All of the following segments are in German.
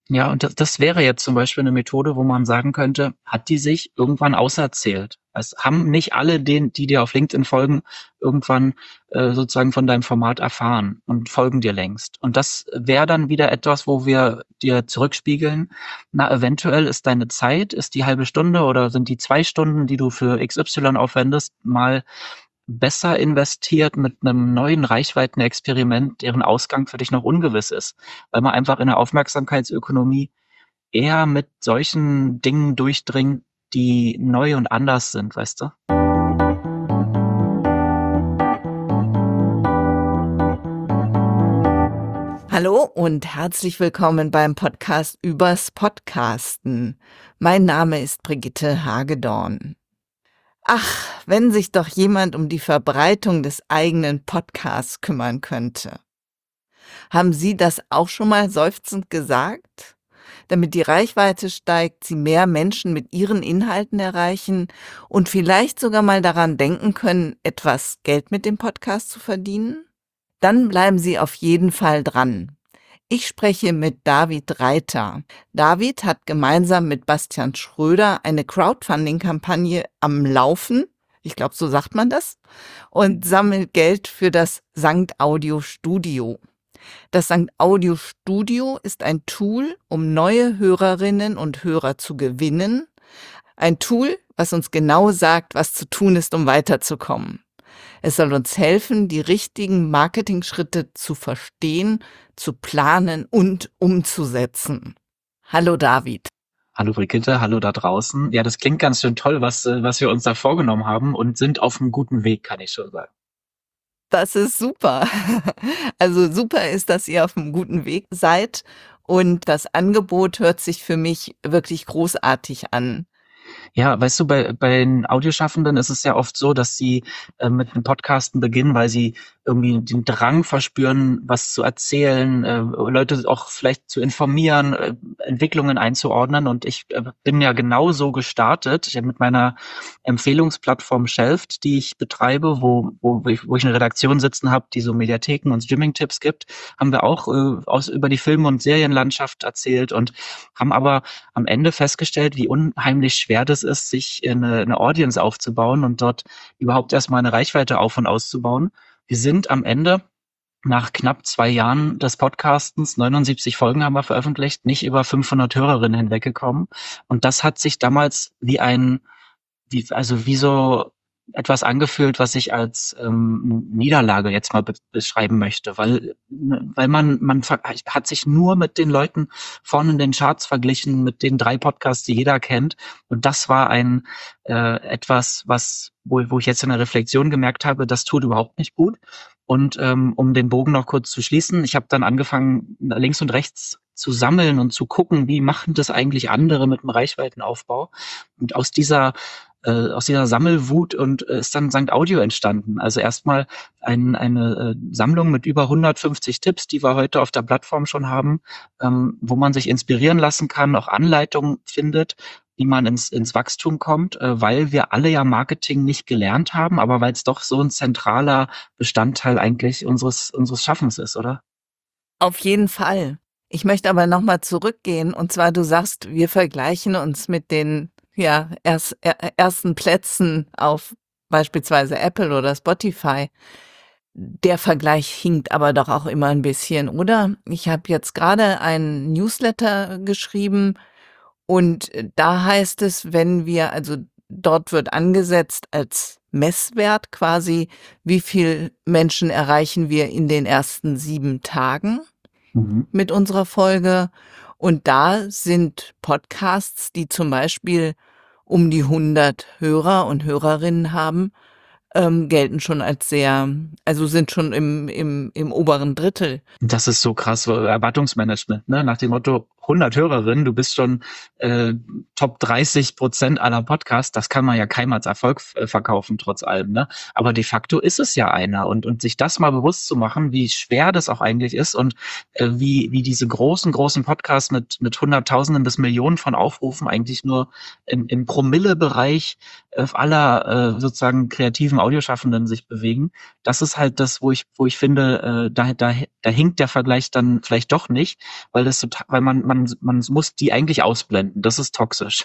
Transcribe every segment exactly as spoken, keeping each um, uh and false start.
Ja, und das, das wäre jetzt zum Beispiel eine Methode, wo man sagen könnte, hat die sich irgendwann auserzählt? Es haben nicht alle, den, die dir auf LinkedIn folgen, irgendwann äh, sozusagen von deinem Format erfahren und folgen dir längst. Und das wäre dann wieder etwas, wo wir dir zurückspiegeln, na, eventuell ist deine Zeit, ist die halbe Stunde oder sind die zwei Stunden, die du für X Y aufwendest, mal besser investiert mit einem neuen Reichweitenexperiment, deren Ausgang für dich noch ungewiss ist, weil man einfach in der Aufmerksamkeitsökonomie eher mit solchen Dingen durchdringt, die neu und anders sind, weißt du? Hallo und herzlich willkommen beim Podcast übers Podcasten. Mein Name ist Brigitte Hagedorn. Ach, wenn sich doch jemand um die Verbreitung des eigenen Podcasts kümmern könnte. Haben Sie das auch schon mal seufzend gesagt? Damit die Reichweite steigt, Sie mehr Menschen mit Ihren Inhalten erreichen und vielleicht sogar mal daran denken können, etwas Geld mit dem Podcast zu verdienen? Dann bleiben Sie auf jeden Fall dran. Ich spreche mit David Reiter. David hat gemeinsam mit Bastian Schröder eine Crowdfunding-Kampagne am Laufen, ich glaube, so sagt man das, und sammelt Geld für das Sankt Audio Studio. Das Sankt Audio Studio ist ein Tool, um neue Hörerinnen und Hörer zu gewinnen. Ein Tool, was uns genau sagt, was zu tun ist, um weiterzukommen. Es soll uns helfen, die richtigen Marketingschritte zu verstehen, zu planen und umzusetzen. Hallo David. Hallo Brigitte, hallo da draußen. Ja, das klingt ganz schön toll, was, äh, was wir uns da vorgenommen haben und sind auf einem guten Weg, kann ich schon sagen. Das ist super. Also super ist, dass ihr auf einem guten Weg seid und das Angebot hört sich für mich wirklich großartig an. Ja, weißt du, bei, bei den Audioschaffenden ist es ja oft so, dass sie äh, mit dem Podcasten beginnen, weil sie irgendwie den Drang verspüren, was zu erzählen, äh, Leute auch vielleicht zu informieren, äh, Entwicklungen einzuordnen. Und ich äh, bin ja genauso gestartet. Ich habe mit meiner Empfehlungsplattform Shelft, die ich betreibe, wo, wo, ich, wo ich eine Redaktion sitzen habe, die so Mediatheken und Streaming-Tipps gibt, haben wir auch äh, aus, über die Film- und Serienlandschaft erzählt und haben aber am Ende festgestellt, wie unheimlich schwer das ist, sich eine, eine Audience aufzubauen und dort überhaupt erstmal eine Reichweite auf- und auszubauen. Wir sind am Ende nach knapp zwei Jahren des Podcastens, neunundsiebzig Folgen haben wir veröffentlicht, nicht über fünfhundert Hörerinnen hinweggekommen. Und das hat sich damals wie ein, wie, also wie so etwas angefühlt, was ich als ähm, Niederlage jetzt mal be beschreiben möchte, weil weil man man hat sich nur mit den Leuten vorne in den Charts verglichen, mit den drei Podcasts, die jeder kennt, und das war ein äh, etwas, was wo, wo ich jetzt in der Reflexion gemerkt habe, das tut überhaupt nicht gut. Und ähm, um den Bogen noch kurz zu schließen, ich habe dann angefangen, links und rechts zu sammeln und zu gucken, wie machen das eigentlich andere mit dem Reichweitenaufbau. Und aus dieser äh, aus dieser Sammelwut und äh, ist dann Sankt Audio entstanden. Also erstmal ein, eine äh, Sammlung mit über hundertfünfzig Tipps, die wir heute auf der Plattform schon haben, ähm, wo man sich inspirieren lassen kann, auch Anleitungen findet, wie man ins, ins Wachstum kommt, äh, weil wir alle ja Marketing nicht gelernt haben, aber weil es doch so ein zentraler Bestandteil eigentlich unseres, unseres Schaffens ist, oder? Auf jeden Fall. Ich möchte aber nochmal zurückgehen und zwar du sagst, wir vergleichen uns mit den ja, erst, er, ersten Plätzen auf beispielsweise Apple oder Spotify. Der Vergleich hinkt aber doch auch immer ein bisschen, oder? Ich habe jetzt gerade einen Newsletter geschrieben und da heißt es, wenn wir, also dort wird angesetzt als Messwert quasi, wie viel Menschen erreichen wir in den ersten sieben Tagen Mhm. mit unserer Folge. Und da sind Podcasts, die zum Beispiel um die hundert Hörer und Hörerinnen haben, ähm, gelten schon als sehr, also sind schon im, im, im oberen Drittel. Das ist so krass, so Erwartungsmanagement, ne? Nach dem Motto hundert Hörerinnen, du bist schon äh, Top dreißig Prozent aller Podcasts, das kann man ja keinem als Erfolg äh, verkaufen, trotz allem, ne? Aber de facto ist es ja einer, und und sich das mal bewusst zu machen, wie schwer das auch eigentlich ist und äh, wie wie diese großen großen Podcasts mit mit Hunderttausenden bis Millionen von Aufrufen eigentlich nur im, im Promille-Bereich äh, aller äh, sozusagen kreativen Audioschaffenden sich bewegen. Das ist halt das, wo ich wo ich finde, äh, da da da hinkt der Vergleich dann vielleicht doch nicht, weil das total, weil man man man, man muss die eigentlich ausblenden. Das ist toxisch.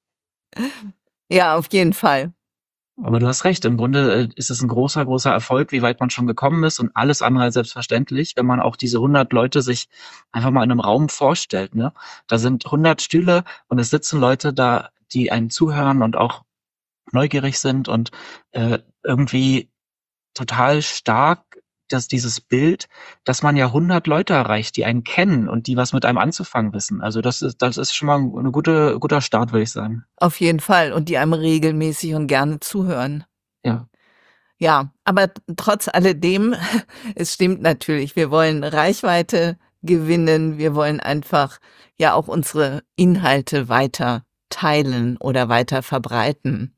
Ja, auf jeden Fall. Aber du hast recht, im Grunde äh, ist es ein großer, großer Erfolg, wie weit man schon gekommen ist und alles andere als selbstverständlich, wenn man auch diese hundert Leute sich einfach mal in einem Raum vorstellt, ne? Da sind hundert Stühle und es sitzen Leute da, die einem zuhören und auch neugierig sind und äh, irgendwie total stark, dass dieses Bild, dass man ja hundert Leute erreicht, die einen kennen und die was mit einem anzufangen wissen. Also das ist, das ist schon mal ein gute, guter Start, würde ich sagen. Auf jeden Fall. Und die einem regelmäßig und gerne zuhören. Ja. Ja, aber trotz alledem, es stimmt natürlich, wir wollen Reichweite gewinnen, wir wollen einfach ja auch unsere Inhalte weiter teilen oder weiter verbreiten.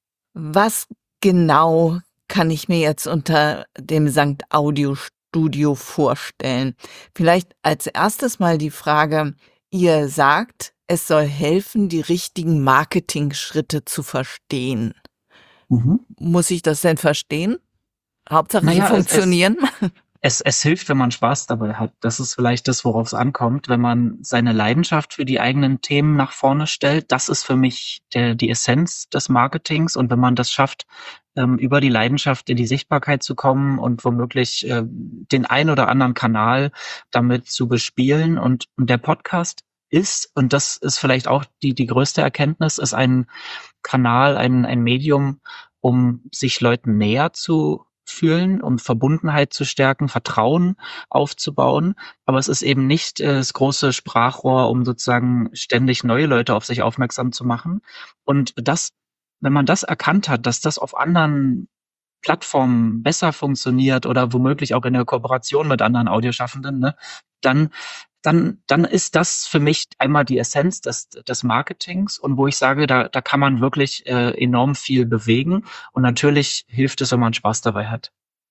Was genau kann ich mir jetzt unter dem Sankt Audio Studio vorstellen? Vielleicht als erstes mal die Frage, ihr sagt, es soll helfen, die richtigen Marketingschritte zu verstehen. Mhm. Muss ich das denn verstehen? Hauptsache, sie Naja, es, es, funktionieren? es, es hilft, wenn man Spaß dabei hat. Das ist vielleicht das, worauf es ankommt. Wenn man seine Leidenschaft für die eigenen Themen nach vorne stellt, das ist für mich der, die Essenz des Marketings. Und wenn man das schafft, ähm, über die Leidenschaft in die Sichtbarkeit zu kommen und womöglich äh, den ein oder anderen Kanal damit zu bespielen. Und, und der Podcast ist, und das ist vielleicht auch die, die größte Erkenntnis, ist ein Kanal, ein, ein Medium, um sich Leuten näher zu fühlen, um Verbundenheit zu stärken, Vertrauen aufzubauen. Aber es ist eben nicht äh, das große Sprachrohr, um sozusagen ständig neue Leute auf sich aufmerksam zu machen. Und das, wenn man das erkannt hat, dass das auf anderen Plattformen besser funktioniert oder womöglich auch in der Kooperation mit anderen Audioschaffenden, ne, dann dann dann ist das für mich einmal die Essenz des des Marketings und wo ich sage, da da kann man wirklich äh, enorm viel bewegen und natürlich hilft es, wenn man Spaß dabei hat.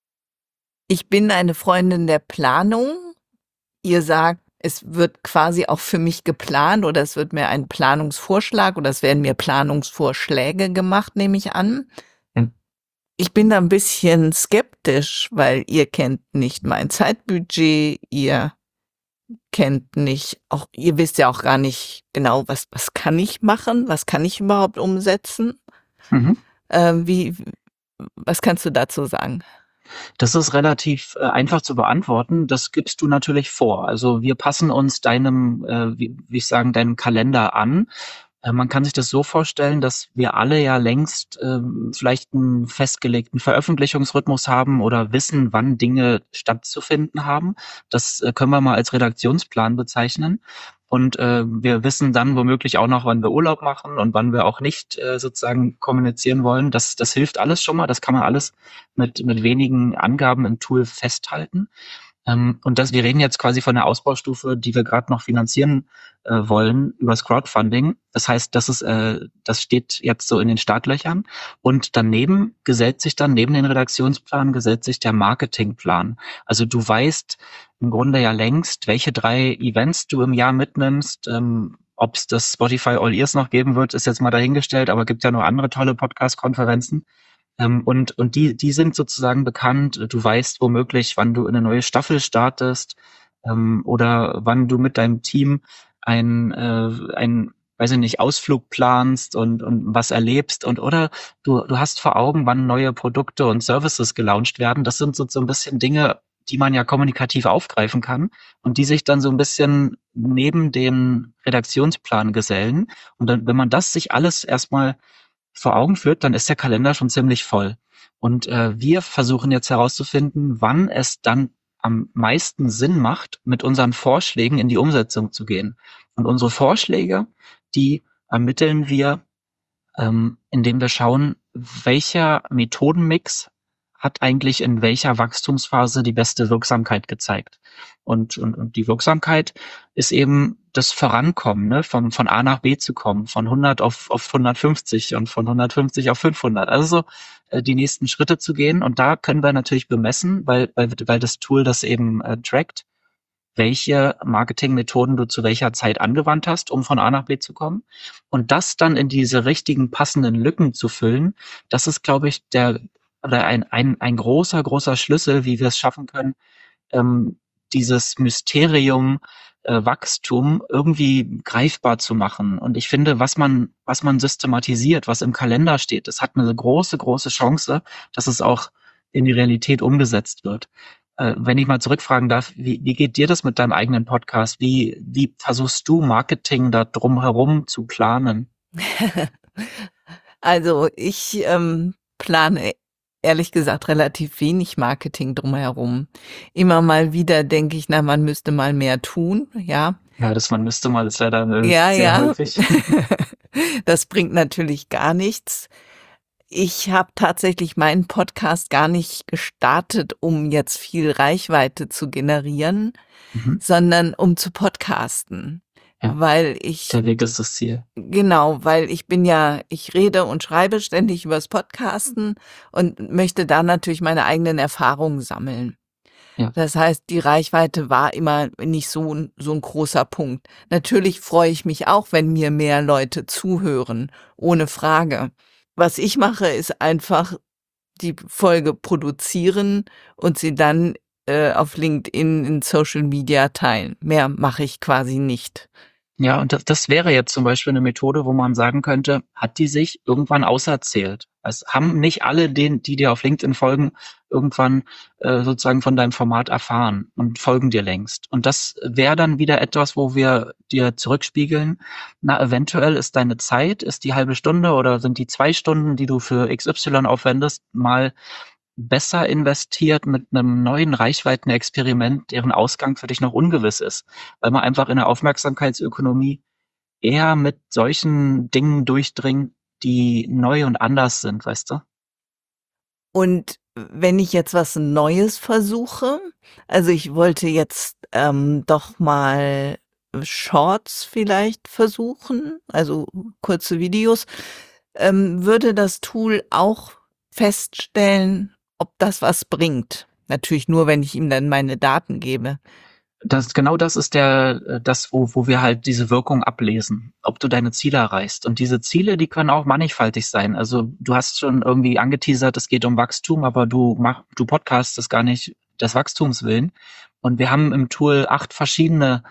Ich bin eine Freundin der Planung. Ihr sagt, es wird quasi auch für mich geplant oder es wird mir ein Planungsvorschlag oder es werden mir Planungsvorschläge gemacht, nehme ich an. Ja. Ich bin da ein bisschen skeptisch, weil ihr kennt nicht mein Zeitbudget, ihr kennt nicht auch ihr wisst ja auch gar nicht genau, was was kann ich machen, was kann ich überhaupt umsetzen? Mhm. Ähm, wie was kannst du dazu sagen? Das ist relativ äh, einfach zu beantworten. Das gibst du natürlich vor. Also wir passen uns deinem, äh, wie, wie ich sagen, deinem Kalender an. Äh, man kann sich das so vorstellen, dass wir alle ja längst ähm, vielleicht einen festgelegten Veröffentlichungsrhythmus haben oder wissen, wann Dinge stattzufinden haben. Das äh, können wir mal als Redaktionsplan bezeichnen. Und äh, wir wissen dann womöglich auch noch, wann wir Urlaub machen und wann wir auch nicht äh, sozusagen kommunizieren wollen. Das, das hilft alles schon mal. Das kann man alles mit, mit wenigen Angaben im Tool festhalten. Ähm, und das, wir reden jetzt quasi von der Ausbaustufe, die wir gerade noch finanzieren äh, wollen übers Crowdfunding. Das heißt, das ist, äh, das steht jetzt so in den Startlöchern. Und daneben gesellt sich dann, neben den Redaktionsplan, gesellt sich der Marketingplan. Also du weißt im Grunde ja längst, welche drei Events du im Jahr mitnimmst. Ähm, ob es das Spotify All Ears noch geben wird, ist jetzt mal dahingestellt, aber gibt ja noch andere tolle Podcast-Konferenzen. Ähm, und und die, die sind sozusagen bekannt. Du weißt womöglich, wann du eine neue Staffel startest ähm, oder wann du mit deinem Team ein, äh, ein, weiß ich nicht, Ausflug planst und, und was erlebst und oder du, du hast vor Augen, wann neue Produkte und Services gelauncht werden. Das sind so, so ein bisschen Dinge, die man ja kommunikativ aufgreifen kann und die sich dann so ein bisschen neben den Redaktionsplan gesellen. Und dann, wenn man das sich alles erstmal vor Augen führt, dann ist der Kalender schon ziemlich voll. Und äh, wir versuchen jetzt herauszufinden, wann es dann am meisten Sinn macht, mit unseren Vorschlägen in die Umsetzung zu gehen. Und unsere Vorschläge, die ermitteln wir, ähm, indem wir schauen, welcher Methodenmix hat eigentlich in welcher Wachstumsphase die beste Wirksamkeit gezeigt. Und, und, und die Wirksamkeit ist eben das Vorankommen, ne? von, von A nach B zu kommen, von hundert auf, auf hundertfünfzig und von hundertfünfzig auf fünfhundert. Also so, äh, die nächsten Schritte zu gehen. Und da können wir natürlich bemessen, weil, weil, weil das Tool das eben äh, trackt, welche Marketingmethoden du zu welcher Zeit angewandt hast, um von A nach B zu kommen. Und das dann in diese richtigen passenden Lücken zu füllen, das ist, glaube ich, der oder ein, ein, ein großer, großer Schlüssel, wie wir es schaffen können, ähm, dieses Mysterium äh, Wachstum irgendwie greifbar zu machen. Und ich finde, was man, was man systematisiert, was im Kalender steht, das hat eine große, große Chance, dass es auch in die Realität umgesetzt wird. Äh, wenn ich mal zurückfragen darf, wie, wie geht dir das mit deinem eigenen Podcast? Wie, wie versuchst du Marketing da drumherum zu planen? Also ich ähm, plane ehrlich gesagt relativ wenig Marketing drumherum. Immer mal wieder denke ich, na, man müsste mal mehr tun, ja. Ja, das man müsste mal, das ist leider äh, Ja, sehr ja. häufig. Das bringt natürlich gar nichts. Ich habe tatsächlich meinen Podcast gar nicht gestartet, um jetzt viel Reichweite zu generieren, Mhm. sondern um zu podcasten, Ja, weil ich der Weg ist das Ziel. genau, weil ich bin ja ich rede und schreibe ständig übers Podcasten und möchte da natürlich meine eigenen Erfahrungen sammeln. Ja. Das heißt, die Reichweite war immer nicht so 'n so 'n großer Punkt. Natürlich freue ich mich auch, wenn mir mehr Leute zuhören, ohne Frage. Was ich mache, ist einfach die Folge produzieren und sie dann, äh, auf LinkedIn in Social Media teilen. Mehr mache ich quasi nicht. Ja, und das, das wäre jetzt zum Beispiel eine Methode, wo man sagen könnte, hat die sich irgendwann auserzählt? Es haben nicht alle, den, die dir auf LinkedIn folgen, irgendwann äh, sozusagen von deinem Format erfahren und folgen dir längst. Und das wäre dann wieder etwas, wo wir dir zurückspiegeln, na, eventuell ist deine Zeit, ist die halbe Stunde oder sind die zwei Stunden, die du für X Y aufwendest, mal besser investiert mit einem neuen Reichweitenexperiment, deren Ausgang für dich noch ungewiss ist, weil man einfach in der Aufmerksamkeitsökonomie eher mit solchen Dingen durchdringt, die neu und anders sind, weißt du? Und wenn ich jetzt was Neues versuche, also ich wollte jetzt, ähm, doch mal Shorts vielleicht versuchen, also kurze Videos, ähm, würde das Tool auch feststellen, ob das was bringt. Natürlich nur, wenn ich ihm dann meine Daten gebe. Das, genau das ist der, äh, das, wo, wo wir halt diese Wirkung ablesen, ob du deine Ziele erreichst. Und diese Ziele, die können auch mannigfaltig sein. Also du hast schon irgendwie angeteasert, es geht um Wachstum, aber du mach, du podcastest gar nicht des Wachstums willen. Und wir haben im Tool acht verschiedene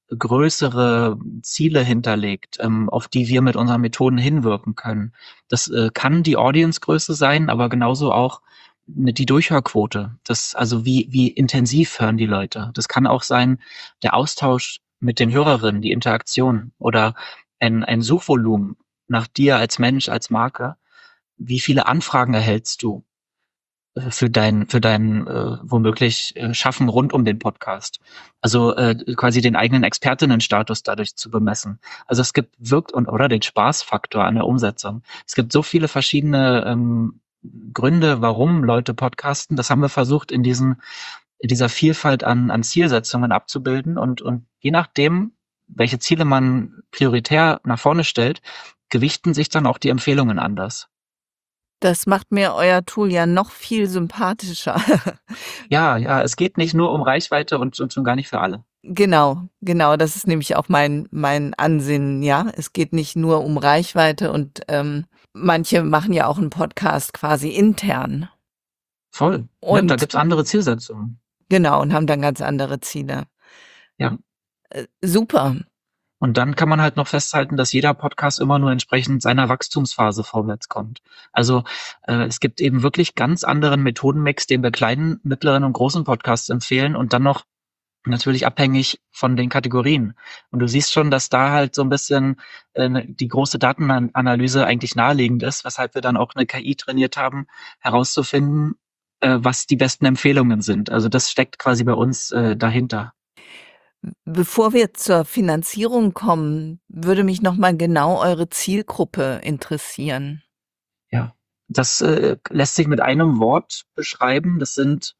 größere Ziele hinterlegt, ähm, auf die wir mit unseren Methoden hinwirken können. Das äh, kann die Audiencegröße sein, aber genauso auch ne, die Durchhörquote. Das, also wie, wie intensiv hören die Leute. Das kann auch sein, der Austausch mit den Hörerinnen, die Interaktion oder ein, ein Suchvolumen nach dir als Mensch, als Marke. Wie viele Anfragen erhältst du äh, für dein, für dein äh, womöglich äh, Schaffen rund um den Podcast? Also äh, quasi den eigenen Expertinnenstatus dadurch zu bemessen. Also es gibt wirkt und oder den Spaßfaktor an der Umsetzung. Es gibt so viele verschiedene ähm, Gründe, warum Leute podcasten. Das haben wir versucht in diesen in dieser Vielfalt an, an Zielsetzungen abzubilden und und je nachdem, welche Ziele man prioritär nach vorne stellt, gewichten sich dann auch die Empfehlungen anders. Das macht mir euer Tool ja noch viel sympathischer. Ja, ja, es geht nicht nur um Reichweite und, und schon gar nicht für alle. Genau, genau, das ist nämlich auch mein mein Ansinnen, ja. Es geht nicht nur um Reichweite und, ähm, manche machen ja auch 'n Podcast quasi intern Voll. Ne, da und gibt's andere Zielsetzungen. genau, und haben dann ganz andere Ziele. Ja. Äh, super. Und dann kann man halt noch festhalten, dass jeder Podcast immer nur entsprechend seiner Wachstumsphase vorwärts kommt. Also äh, es gibt eben wirklich ganz anderen Methodenmix, den wir kleinen, mittleren und großen Podcasts empfehlen und dann noch natürlich abhängig von den Kategorien. Und du siehst schon, dass da halt so ein bisschen äh, die große Datenanalyse eigentlich naheliegend ist, weshalb wir dann auch eine K I trainiert haben, herauszufinden, äh, was die besten Empfehlungen sind. Also das steckt quasi bei uns äh, dahinter. Bevor wir zur Finanzierung kommen, würde mich noch mal genau eure Zielgruppe interessieren. Ja, das äh, lässt sich mit einem Wort beschreiben. Das sind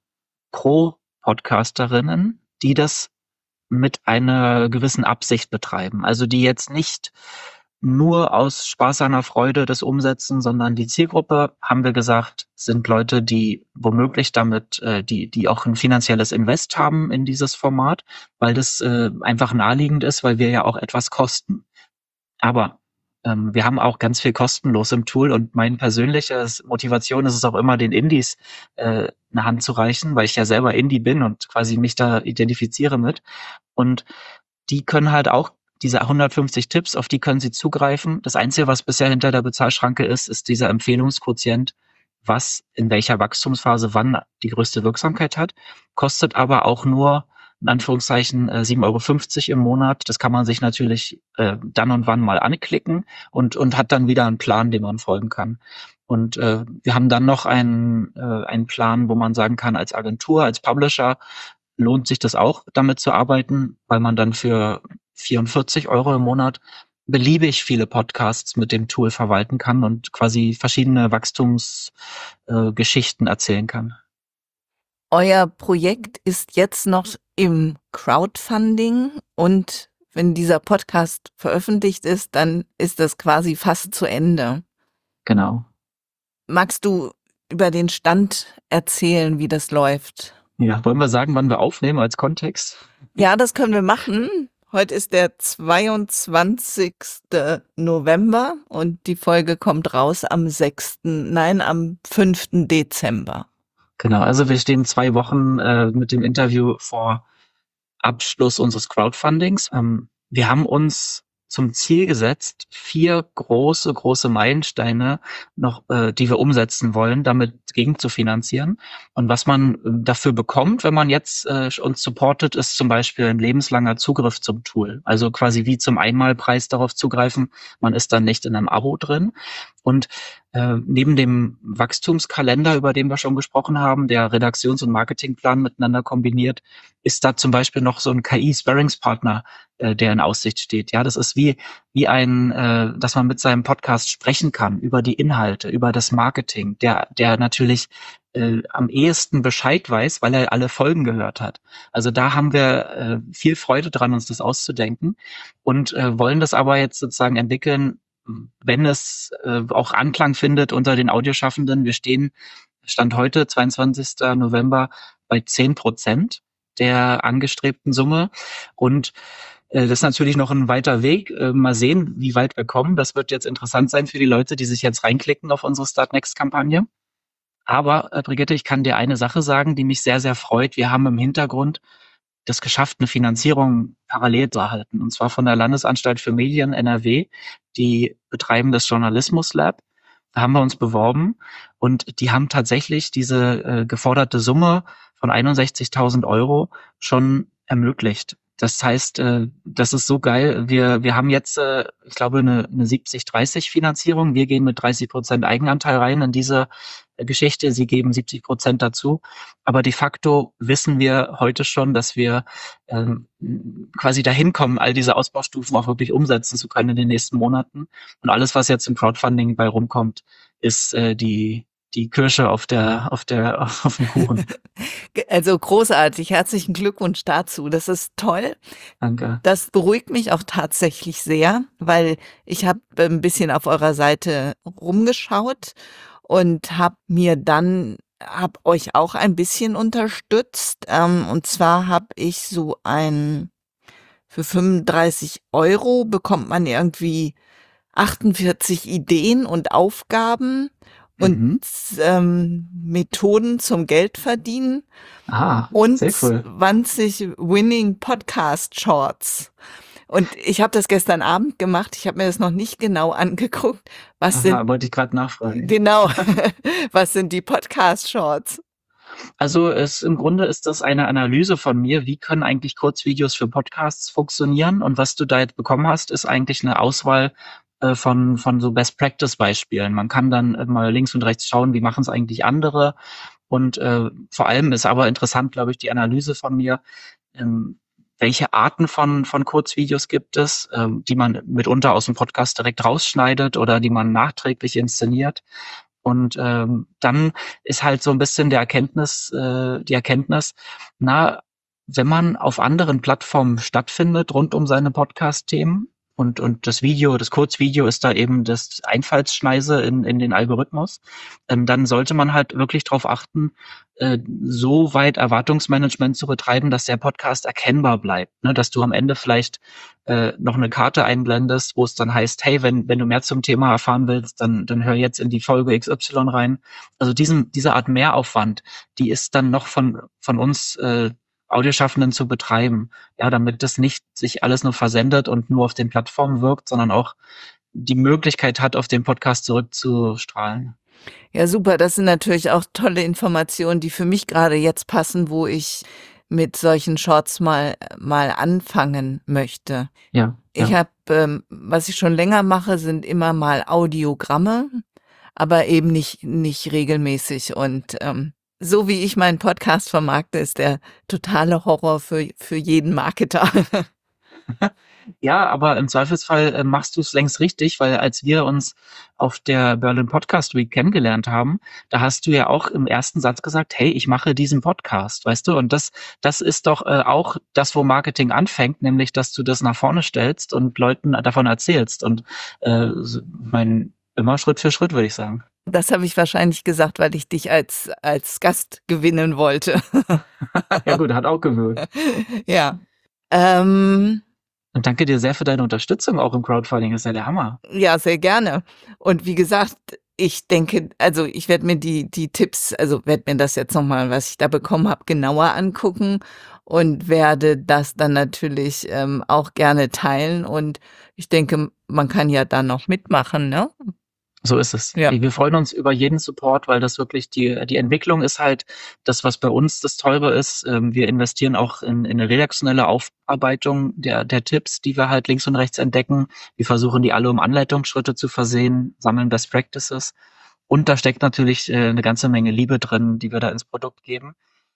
Pro-Podcasterinnen, die das mit einer gewissen Absicht betreiben. Also die jetzt nicht nur aus Spaß an der Freude das umsetzen, sondern die Zielgruppe, haben wir gesagt, sind Leute, die womöglich damit, äh, die, die auch ein finanzielles Invest haben in dieses Format, weil das äh, einfach naheliegend ist, weil wir ja auch etwas kosten. Aber Ähm, wir haben auch ganz viel kostenlos im Tool und meine persönliche Motivation ist es auch immer, den Indies äh, eine Hand zu reichen, weil ich ja selber Indie bin und quasi mich da identifiziere mit. Und die können halt auch diese hundertfünfzig Tipps, auf die können sie zugreifen. Das Einzige, was bisher hinter der Bezahlschranke ist, ist dieser Empfehlungsquotient, was in welcher Wachstumsphase wann die größte Wirksamkeit hat, kostet aber auch nur in Anführungszeichen äh, sieben Euro fünfzig im Monat. Das kann man sich natürlich äh, dann und wann mal anklicken und, und hat dann wieder einen Plan, dem man folgen kann. Und äh, wir haben dann noch einen, äh, einen Plan, wo man sagen kann, als Agentur, als Publisher lohnt sich das auch, damit zu arbeiten, weil man dann für vierundvierzig Euro im Monat beliebig viele Podcasts mit dem Tool verwalten kann und quasi verschiedene Wachstumsgeschichten äh, erzählen kann. Euer Projekt ist jetzt noch im Crowdfunding und wenn dieser Podcast veröffentlicht ist, dann ist das quasi fast zu Ende. Genau. Magst du über den Stand erzählen, wie das läuft? Ja, wollen wir sagen, wann wir aufnehmen als Kontext? Ja, das können wir machen. Heute ist der zweiundzwanzigste November und die Folge kommt raus am sechsten, nein, am fünften Dezember. Genau, also wir stehen zwei Wochen äh, mit dem Interview vor Abschluss unseres Crowdfundings. Ähm, wir haben uns zum Ziel gesetzt, vier große, große Meilensteine noch, äh, die wir umsetzen wollen, damit gegen zu finanzieren. Und was man dafür bekommt, wenn man jetzt äh, uns supportet, ist zum Beispiel ein lebenslanger Zugriff zum Tool. Also quasi wie zum Einmalpreis darauf zugreifen. Man ist dann nicht in einem Abo drin. Und äh, neben dem Wachstumskalender, über den wir schon gesprochen haben, der Redaktions- und Marketingplan miteinander kombiniert, ist da zum Beispiel noch so ein K I-Sparringspartner, äh, der in Aussicht steht. Ja, das ist wie wie ein, äh, dass man mit seinem Podcast sprechen kann über die Inhalte, über das Marketing, der der natürlich äh, am ehesten Bescheid weiß, weil er alle Folgen gehört hat. Also da haben wir äh, viel Freude dran, uns das auszudenken und äh, wollen das aber jetzt sozusagen entwickeln, wenn es äh, auch Anklang findet unter den Audioschaffenden. Wir stehen, Stand heute, zweiundzwanzigsten November, bei zehn Prozent der angestrebten Summe. Und äh, das ist natürlich noch ein weiter Weg. Äh, mal sehen, wie weit wir kommen. Das wird jetzt interessant sein für die Leute, die sich jetzt reinklicken auf unsere Start Next-Kampagne. Aber, äh, Brigitte, ich kann dir eine Sache sagen, die mich sehr, sehr freut. Wir haben im Hintergrund das geschafft, eine Finanzierung parallel zu erhalten. Und zwar von der Landesanstalt für Medien N R W. Die betreiben das Journalismus Lab. Da haben wir uns beworben und die haben tatsächlich diese äh, geforderte Summe von einundsechzigtausend Euro schon ermöglicht. Das heißt, äh, das ist so geil. Wir, wir haben jetzt, äh, ich glaube, eine, eine siebzig dreißig Finanzierung. Wir gehen mit dreißig Prozent Eigenanteil rein in diese äh, Geschichte. Sie geben siebzig Prozent dazu. Aber de facto wissen wir heute schon, dass wir ähm, quasi dahin kommen, all diese Ausbaustufen auch wirklich umsetzen zu können in den nächsten Monaten. Und alles, was jetzt im Crowdfunding bei rumkommt, ist äh, die die Kirsche auf der auf der auf dem Kuchen. Also großartig, herzlichen Glückwunsch dazu. Das ist toll. Danke. Das beruhigt mich auch tatsächlich sehr, weil ich habe ein bisschen auf eurer Seite rumgeschaut und habe mir dann habe euch auch ein bisschen unterstützt. Ähm, und zwar habe ich so ein für fünfunddreißig Euro bekommt man irgendwie achtundvierzig Ideen und Aufgaben und Mhm. ähm, Methoden zum Geldverdienen Ah, und sehr cool. zwanzig Winning Podcast Shorts. Und ich habe das gestern Abend gemacht. Ich habe mir das noch nicht genau angeguckt. Was Aha, sind wollte ich gerade nachfragen. genau? Was sind die Podcast Shorts? Also es im Grunde ist das eine Analyse von mir, wie können eigentlich Kurzvideos für Podcasts funktionieren? Und was du da jetzt bekommen hast, ist eigentlich eine Auswahl äh, von von so Best Practice Beispielen. Man kann dann äh, mal links und rechts schauen, wie machen es eigentlich andere. Und äh, vor allem ist aber interessant, glaube ich, die Analyse von mir. Ähm, welche Arten von von Kurzvideos gibt es, ähm, die man mitunter aus dem Podcast direkt rausschneidet oder die man nachträglich inszeniert? Und ähm, dann ist halt so ein bisschen der Erkenntnis, äh, die Erkenntnis, na, wenn man auf anderen Plattformen stattfindet rund um seine Podcast-Themen, Und, und das Video, das Kurzvideo ist da eben das Einfallsschneise in, in den Algorithmus. Ähm, dann sollte man halt wirklich darauf achten, äh, so weit Erwartungsmanagement zu betreiben, dass der Podcast erkennbar bleibt. Ne? Dass du am Ende vielleicht äh, noch eine Karte einblendest, wo es dann heißt, hey, wenn, wenn du mehr zum Thema erfahren willst, dann, dann hör jetzt in die Folge X Y rein. Also diesen, diese Art Mehraufwand, die ist dann noch von, von uns äh, Audioschaffenden zu betreiben. Ja, damit das nicht sich alles nur versendet und nur auf den Plattformen wirkt, sondern auch die Möglichkeit hat, auf den Podcast zurückzustrahlen. Ja, super. Das sind natürlich auch tolle Informationen, die für mich gerade jetzt passen, wo ich mit solchen Shorts mal mal anfangen möchte. Ja, Ich ja. habe, ähm was ich schon länger mache, sind immer mal Audiogramme, aber eben nicht nicht regelmäßig. Und, ähm, so wie ich meinen Podcast vermarkte, ist der totale Horror für für jeden Marketer. Ja, aber im Zweifelsfall äh, machst du es längst richtig, weil als wir uns auf der Berlin Podcast Week kennengelernt haben, da hast du ja auch im ersten Satz gesagt, hey, ich mache diesen Podcast, weißt du? Und das, das ist doch äh, auch das, wo Marketing anfängt, nämlich, dass du das nach vorne stellst und Leuten davon erzählst. Und äh, so- mein, immer Schritt für Schritt, würde ich sagen. Das habe ich wahrscheinlich gesagt, weil ich dich als als Gast gewinnen wollte. Ja gut, hat auch gewirkt. Ja. Ähm Und danke dir sehr für deine Unterstützung auch im Crowdfunding, das ist ja der Hammer. Ja, sehr gerne. Und wie gesagt, ich denke, also ich werde mir die die Tipps, also werde mir das jetzt noch mal, was ich da bekommen habe, genauer angucken und werde das dann natürlich, ähm, auch gerne teilen. Und ich denke, man kann ja da noch mitmachen, ne? So ist es. Ja. Wir freuen uns über jeden Support, weil das wirklich die, die Entwicklung ist halt das, was bei uns das Teure ist. Ähm, Wir investieren auch in, in eine redaktionelle Aufarbeitung der, der Tipps, die wir halt links und rechts entdecken. Wir versuchen die alle um Anleitungsschritte zu versehen, sammeln Best Practices. Und da steckt natürlich äh, eine ganze Menge Liebe drin, die wir da ins Produkt geben.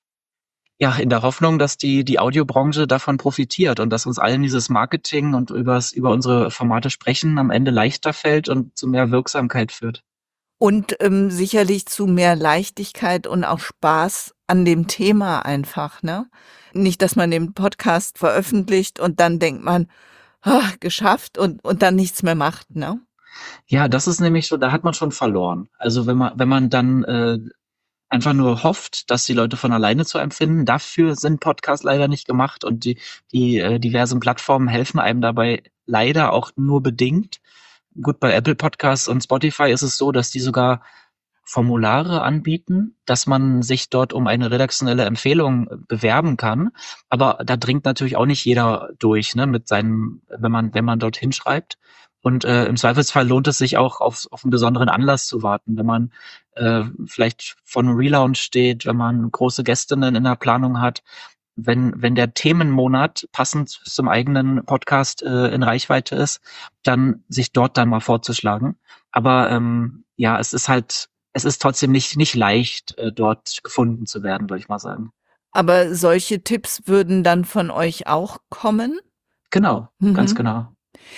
Ja, in der Hoffnung, dass die, die Audiobranche davon profitiert und dass uns allen dieses Marketing und übers, über unsere Formate sprechen am Ende leichter fällt und zu mehr Wirksamkeit führt. Und, ähm, sicherlich zu mehr Leichtigkeit und auch Spaß an dem Thema einfach, ne? Nicht, dass man den Podcast veröffentlicht und dann denkt man: „Ah, geschafft“, und und dann nichts mehr macht, ne? Ja, das ist nämlich so, da hat man schon verloren. Also wenn man, wenn man dann äh, einfach nur hofft, dass die Leute von alleine zu einem finden, dafür sind Podcasts leider nicht gemacht und die, die äh, diversen Plattformen helfen einem dabei leider auch nur bedingt. Gut, bei Apple Podcasts und Spotify ist es so, dass die sogar Formulare anbieten, dass man sich dort um eine redaktionelle Empfehlung bewerben kann. Aber da dringt natürlich auch nicht jeder durch, ne, mit seinem, wenn man, wenn man dort hinschreibt. Und äh, im Zweifelsfall lohnt es sich auch, auf, auf einen besonderen Anlass zu warten, wenn man äh, vielleicht von einem Relaunch steht, wenn man große Gästinnen in der Planung hat, wenn, wenn der Themenmonat passend zum eigenen Podcast äh, in Reichweite ist, dann sich dort dann mal vorzuschlagen. Aber ähm, ja, es ist halt, es ist trotzdem nicht, nicht leicht, äh, dort gefunden zu werden, würde ich mal sagen. Aber solche Tipps würden dann von euch auch kommen? Genau, ganz Mhm. genau.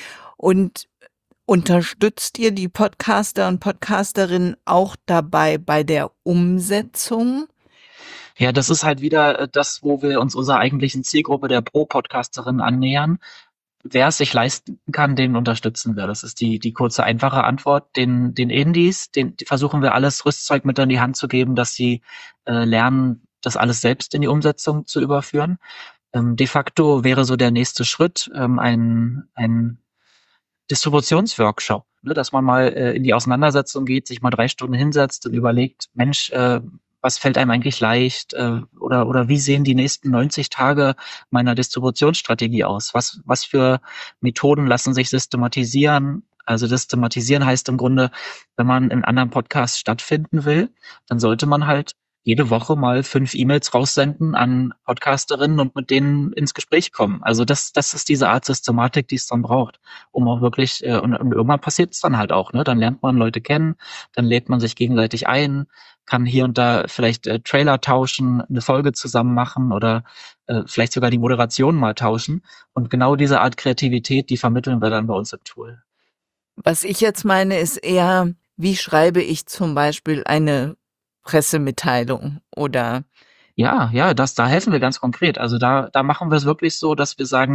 Und unterstützt ihr die Podcaster und Podcasterinnen auch dabei bei der Umsetzung? Ja, das ist halt wieder äh, das, wo wir uns unserer eigentlichen Zielgruppe der Pro-Podcasterin annähern. Wer es sich leisten kann, den unterstützen wir. Das ist die, die kurze, einfache Antwort. Den, den Indies, den die versuchen wir alles Rüstzeug mit in die Hand zu geben, dass sie äh, lernen, das alles selbst in die Umsetzung zu überführen. Ähm, de facto wäre so der nächste Schritt ähm, ein, ein Distributionsworkshop, ne, dass man mal äh, in die Auseinandersetzung geht, sich mal drei Stunden hinsetzt und überlegt, Mensch, äh, was fällt einem eigentlich leicht äh, oder oder wie sehen die nächsten neunzig Tage meiner Distributionsstrategie aus? Was was für Methoden lassen sich systematisieren? Also systematisieren heißt im Grunde, wenn man in anderen Podcasts stattfinden will, dann sollte man halt jede Woche mal fünf E-Mails raussenden an Podcasterinnen und mit denen ins Gespräch kommen. Also das das ist diese Art Systematik, die es dann braucht, um auch wirklich, äh, und, und irgendwann passiert es dann halt auch, ne? Dann lernt man Leute kennen, dann lädt man sich gegenseitig ein, kann hier und da vielleicht äh, Trailer tauschen, eine Folge zusammen machen oder äh, vielleicht sogar die Moderation mal tauschen. Und genau diese Art Kreativität, die vermitteln wir dann bei uns im Tool. Was ich jetzt meine, ist eher, wie schreibe ich zum Beispiel eine Pressemitteilung oder Ja, ja, das, da helfen wir ganz konkret. Also da, da machen wir es wirklich so, dass wir sagen,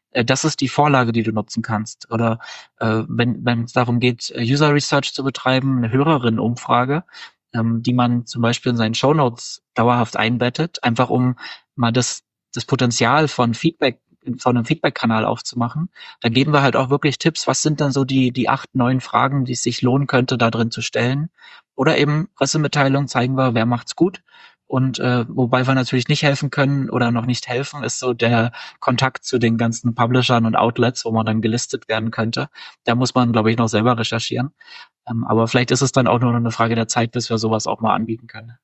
äh, das ist die Vorlage, die du nutzen kannst. Oder äh, wenn wenn es darum geht, äh, User Research zu betreiben, eine Hörerinnenumfrage, ähm, die man zum Beispiel in seinen Shownotes dauerhaft einbettet, einfach um mal das das Potenzial von Feedback von einem Feedback-Kanal aufzumachen. Da geben wir halt auch wirklich Tipps, was sind dann so die die acht, neun Fragen, die es sich lohnen könnte, da drin zu stellen. Oder eben Pressemitteilungen zeigen wir, wer macht's gut. Und äh, wobei wir natürlich nicht helfen können oder noch nicht helfen, ist so der Kontakt zu den ganzen Publishern und Outlets, wo man dann gelistet werden könnte. Da muss man, glaube ich, noch selber recherchieren. Ähm, aber vielleicht ist es dann auch nur noch eine Frage der Zeit, bis wir sowas auch mal anbieten können.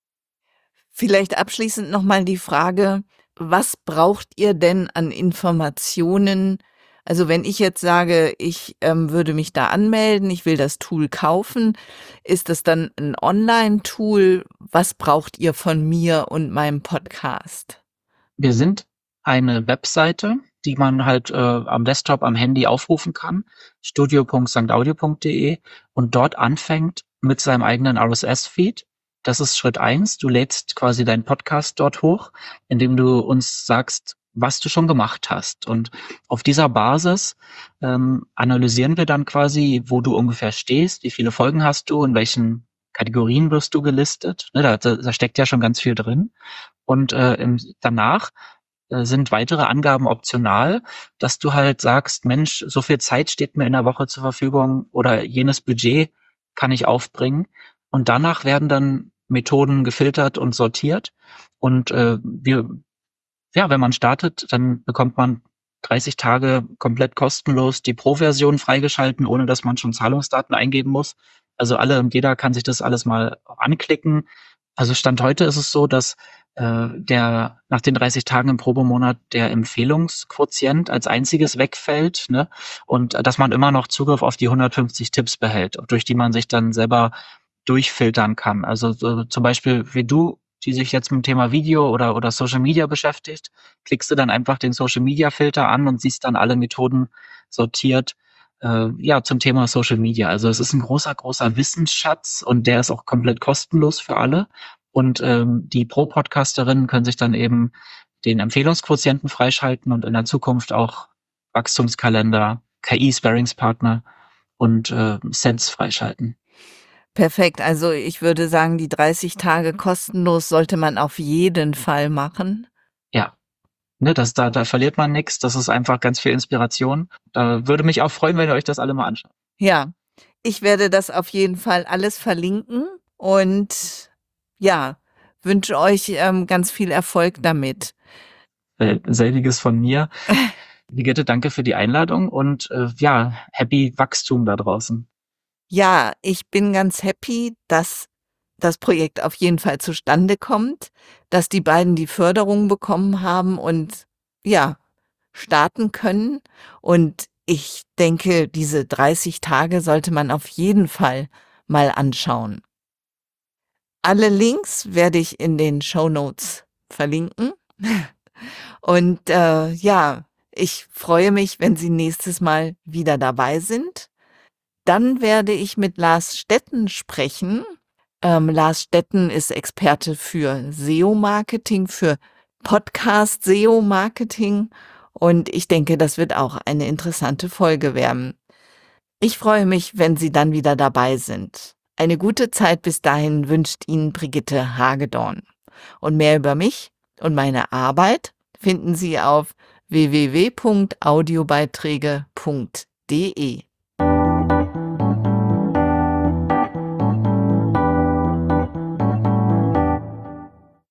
Vielleicht abschließend nochmal die Frage, was braucht ihr denn an Informationen? Also wenn ich jetzt sage, ich ähm, würde mich da anmelden, ich will das Tool kaufen, ist das dann ein Online-Tool? Was braucht ihr von mir und meinem Podcast? Wir sind eine Webseite, die man halt äh, am Desktop, am Handy aufrufen kann, studio punkt sankt audio punkt de, und dort anfängt mit seinem eigenen R S S-Feed. Das ist Schritt eins. Du lädst quasi deinen Podcast dort hoch, indem du uns sagst, was du schon gemacht hast. Und auf dieser Basis ähm, analysieren wir dann quasi, wo du ungefähr stehst, wie viele Folgen hast du, in welchen Kategorien wirst du gelistet. Ne, da, da steckt ja schon ganz viel drin. Und äh, im, danach äh, sind weitere Angaben optional, dass du halt sagst, Mensch, so viel Zeit steht mir in der Woche zur Verfügung oder jenes Budget kann ich aufbringen. Und danach werden dann Methoden gefiltert und sortiert. Und äh, wir, ja, wenn man startet, dann bekommt man dreißig Tage komplett kostenlos die Pro-Version freigeschalten, ohne dass man schon Zahlungsdaten eingeben muss. Also alle und jeder kann sich das alles mal anklicken. Also Stand heute ist es so, dass äh, der nach den dreißig Tagen im Probemonat der Empfehlungsquotient als einziges wegfällt, ne? Und äh, dass man immer noch Zugriff auf die hundertfünfzig Tipps behält, durch die man sich dann selber durchfiltern kann. Also so, zum Beispiel wie du, die sich jetzt mit dem Thema Video oder oder Social Media beschäftigt, klickst du dann einfach den Social Media Filter an und siehst dann alle Methoden sortiert, äh, ja, zum Thema Social Media. Also es ist ein großer, großer Wissensschatz und der ist auch komplett kostenlos für alle. Und ähm, die Pro-Podcasterinnen können sich dann eben den Empfehlungsquotienten freischalten und in der Zukunft auch Wachstumskalender, K I-Sparringspartner und äh, Sense freischalten. Perfekt. Also ich würde sagen, die dreißig Tage kostenlos sollte man auf jeden Fall machen. Ja, ne, das, da, da verliert man nichts. Das ist einfach ganz viel Inspiration. Da würde mich auch freuen, wenn ihr euch das alle mal anschaut. Ja, ich werde das auf jeden Fall alles verlinken und ja, wünsche euch ähm, ganz viel Erfolg damit. Äh, selbiges von mir. Brigitte, danke für die Einladung und äh, ja, happy Wachstum da draußen. Ja, ich bin ganz happy, dass das Projekt auf jeden Fall zustande kommt, dass die beiden die Förderung bekommen haben und ja, starten können. Und ich denke, diese dreißig Tage sollte man auf jeden Fall mal anschauen. Alle Links werde ich in den Shownotes verlinken. Und äh, ja, ich freue mich, wenn Sie nächstes Mal wieder dabei sind. Dann werde ich mit Lars Stetten sprechen. Ähm, Lars Stetten ist Experte für S E O-Marketing, für Podcast-S E O-Marketing. Und ich denke, das wird auch eine interessante Folge werden. Ich freue mich, wenn Sie dann wieder dabei sind. Eine gute Zeit bis dahin wünscht Ihnen Brigitte Hagedorn. Und mehr über mich und meine Arbeit finden Sie auf w w w punkt audiobeiträge punkt de.